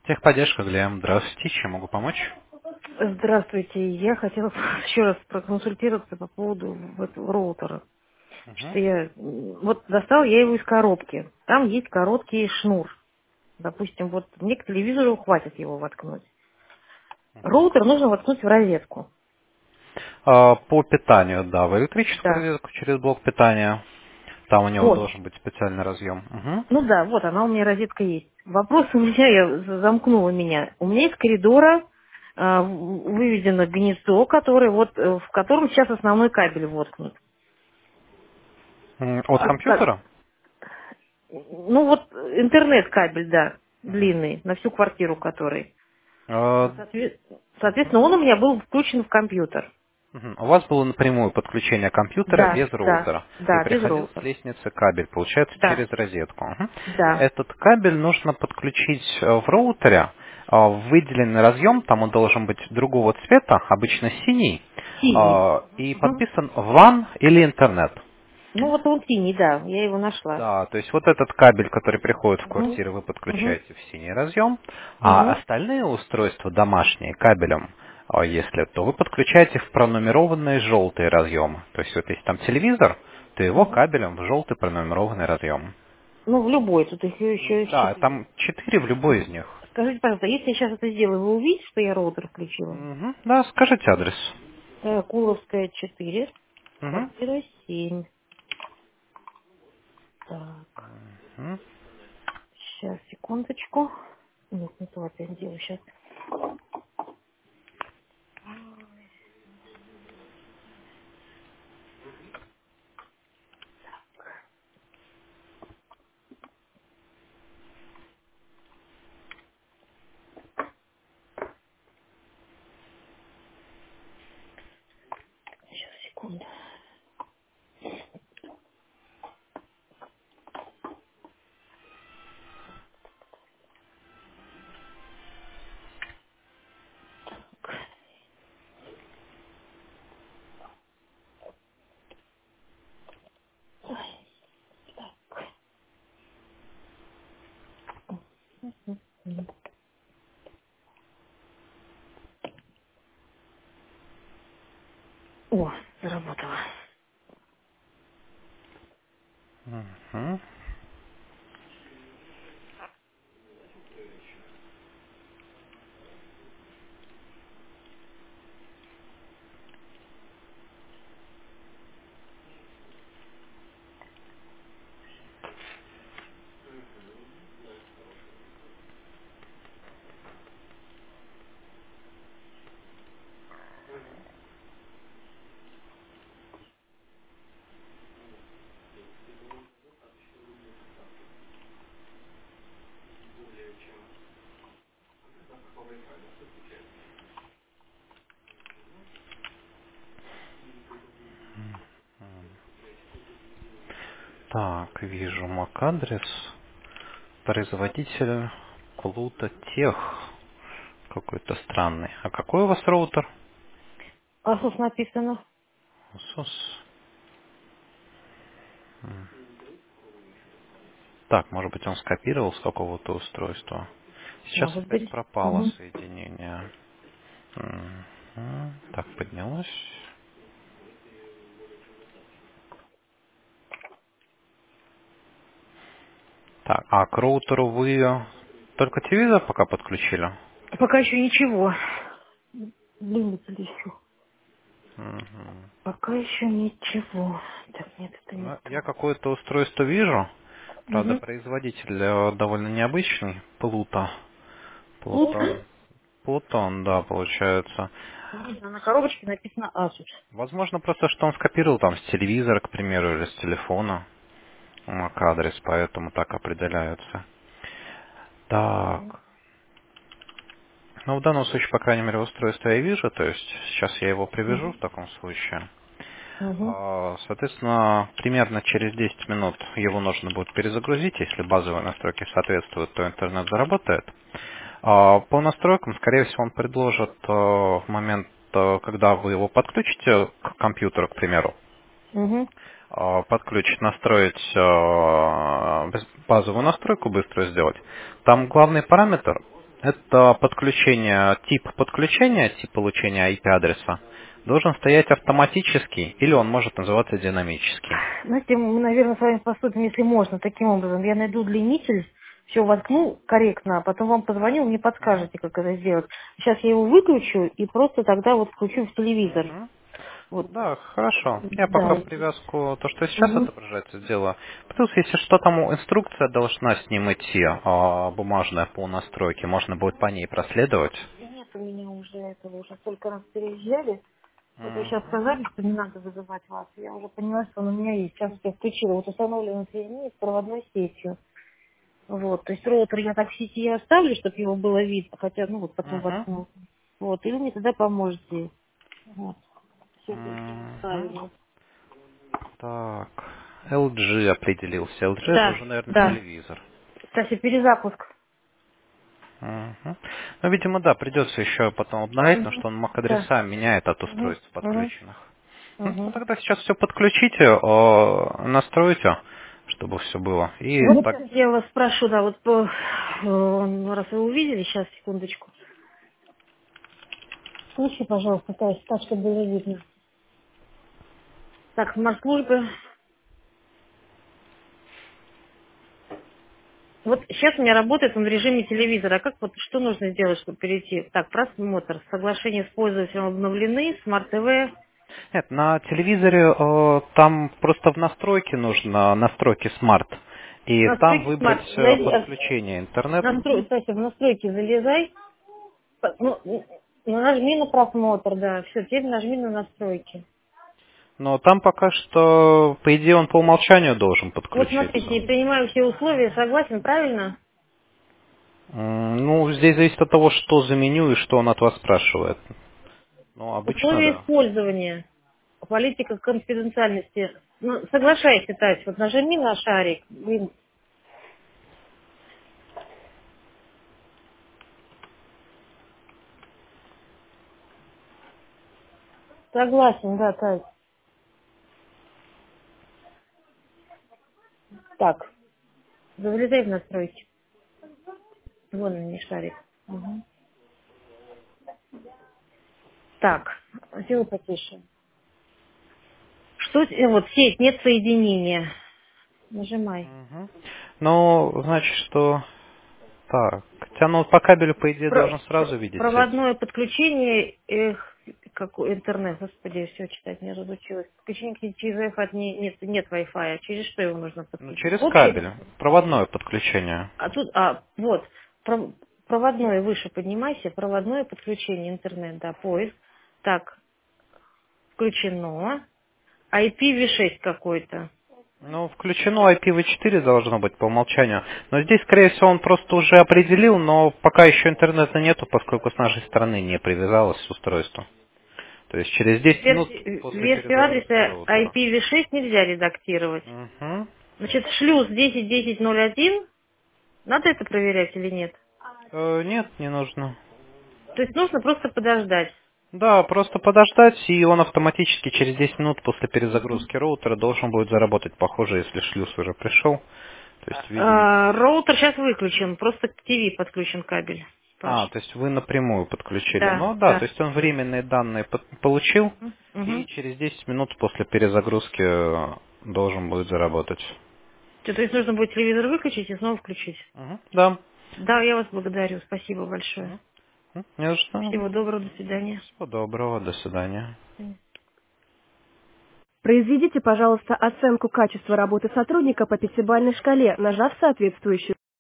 Техподдержка, Глеб. Здравствуйте, чем могу помочь? Здравствуйте. Я хотела еще раз проконсультироваться по поводу этого роутера. Что Мгм. я вот достал я его из коробки. Там есть короткий шнур. Допустим, вот мне к телевизору хватит его воткнуть. Роутер нужно воткнуть в розетку. По питанию, да, в электрическую Да. розетку через блок питания. Там у него Вот. должен быть специальный разъем. Мгм. Ну да, вот она у меня розетка есть. Вопрос у меня, я замкнула меня. У меня из коридора выведено гнездо, которое вот, в котором сейчас основной кабель воткнут. От компьютера? Ну вот интернет-кабель, да, Мгм. длинный, на всю квартиру который. Э, Соответственно, он у меня был включен в компьютер. Мгм. У вас было напрямую подключение компьютера Да, без да, роутера. И да, без приходил с роутера. лестницы кабель, получается, Да, через розетку. Мгм. да. Этот кабель нужно подключить в роутере, в выделенный разъем, там он должен быть другого цвета, обычно синий, Синий. и Мгм. подписан WAN или интернет. Ну вот он синий, да, я его нашла. Да, то есть вот этот кабель, который приходит в Угу. квартиру, вы Угу. подключаете в синий разъем, а Угу. остальные устройства домашние кабелем, если, то вы подключаете в пронумерованные желтые разъемы. То есть вот если там телевизор, то его Угу. кабелем в желтый пронумерованный разъем. Ну, в любой, тут их еще есть Да, 4. там 4 в любой из них. Скажите, пожалуйста, если я сейчас это сделаю, вы увидите, что я роутер включила? Мгм. Да, скажите адрес. Куловская 4, Мгм. квартира 7. Так, Мгм. сейчас, секундочку. Нет, не то опять делаю сейчас. Сейчас, секунду. О, заработала. Мгм. Так, вижу MAC-адрес. Производитель Pluto Tech. Какой-то странный. А какой у вас роутер? Asus написано. Asus. Так, может быть он скопировал с какого-то устройства. Сейчас Может опять быть. пропало Угу. соединение. Так, поднялось. Так, а к роутеру вы только телевизор пока подключили? Пока еще ничего. Двигатель еще. Мгм. Пока еще ничего. Так, нет, это не Ну, то. я какое-то устройство вижу. Правда, Угу. производитель довольно необычный. Плутон? Плутон, да, получается. На коробочке написано Asus. Возможно, просто что он скопировал там с телевизора, к примеру, или с телефона. MAC-адрес, поэтому так определяется. Так. Угу. Ну, в данном случае, по крайней мере, устройство я вижу, то есть сейчас я его привяжу Угу. в таком случае. Угу. Соответственно, примерно через 10 минут его нужно будет перезагрузить. Если базовые настройки соответствуют, то интернет заработает. По настройкам, скорее всего, он предложит в момент, когда вы его подключите к компьютеру, к примеру, Угу. подключить, настроить базовую настройку, быстро сделать. Там главный параметр. Это подключение, тип получения IP-адреса должен стоять автоматически или он может называться динамический. Знаете, мы, наверное, с вами поступим, если можно, таким образом. Я найду длиннитель, все воткну корректно, а потом вам позвоню, мне Мгм. подскажете, как это сделать. Сейчас я его выключу и просто тогда вот включу в телевизор. Мгм. Вот, Да, хорошо. Я пока да. привязку, то, что сейчас Мгм. отображается, сделаю. Плюс, если что, там инструкция должна с ним идти, бумажная по настройке, можно будет по ней проследовать. Нет у меня уже этого, уже столько раз переезжали. Вот вы сейчас Мгм. сказали, что не надо вызывать вас. Я уже поняла, что он у меня есть. Сейчас я включила. Вот установлено соединение с проводной сетью. Вот, то есть роутер я так в сети и оставлю, чтобы его было видно, хотя, ну вот потом Мгм. воткну. Вот, и вы мне тогда поможете. Вот, все Мгм. правильно. Так, LG определился. LG это Да, уже, наверное, да. телевизор. Кстати, перезапуск. Мгм. Ну, видимо, да, придется еще потом обновлять, потому Мгм. что он Да. MAC-адреса меняет от Угу. устройств Угу. подключенных. Ну, Угу. тогда сейчас все подключите, настройте, чтобы все было. И Вот так, я вас спрошу, да, вот раз вы увидели, сейчас, секундочку. Слушай, пожалуйста, так, чтобы было видно. Так, смарт-службы. Вот сейчас у меня работает он в режиме телевизора. А как вот что нужно сделать, чтобы перейти? Так, просмотр. Соглашения с пользователем обновлены, смарт-ТВ. нет, на телевизоре там просто в настройки нужно, настройки Smart. И там Настройки выбрать смарт. Зайди, подключение интернет. Стася, в настройки залезай. Нажми на просмотр, да. Все, теперь нажми на настройки. Но там пока что, по идее, он по умолчанию должен Вот смотрите, подключиться. я принимаю все условия, согласен, правильно? Ну, здесь зависит от того, что за меню и что он от вас спрашивает. Ну, обычно Условия да. использования. Политика конфиденциальности. Ну, соглашайся, Тась, вот нажми на шарик. Согласен, да, Тась. Так, залезай в настройки. Вон он, не шарик. Мгм. Так, сделай потише. Что, вот сеть, нет соединения. Нажимай. Мгм. Ну, значит, что... Так, хотя ну по кабелю, по идее, должен сразу видеть сеть. Проводное подключение, какой интернет, господи, все читать не разучилась. Подключение через Wi-Fi нет Wi-Fi, через что его нужно Ну, подключить? через Общий, кабель. Проводное подключение. а тут, вот, проводное выше поднимайся, проводное подключение интернет, да, поиск. Так, включено. IPv6 какой-то. Ну, включено IPv4 должно быть по умолчанию. Но здесь, скорее всего, он просто уже определил, но пока еще интернета нету, поскольку с нашей стороны не привязалось к устройству. То есть через 10 минут после Версию перезагрузки адреса роутера. IPv6 нельзя редактировать. Мгм. Значит, шлюз 10.10.01, надо это проверять или нет? Нет, не нужно. То есть нужно просто подождать. Да, просто подождать, и он автоматически через 10 минут после перезагрузки роутера должен будет заработать. Похоже, если шлюз уже пришел. То есть, видимо... Роутер сейчас выключен, просто к ТВ подключен кабель. Паш. То есть вы напрямую подключили. Да, Ну да, то да. есть он временные данные получил, и Угу. через 10 минут после перезагрузки должен будет заработать. То есть нужно будет телевизор выключить и снова включить. Мгм. Да. Да, я вас благодарю. Спасибо большое. Мгм. Не за что. Всего доброго, до свидания. Всего доброго, до свидания. Произведите, пожалуйста, оценку качества работы сотрудника по пятибалльной шкале, нажав соответствующую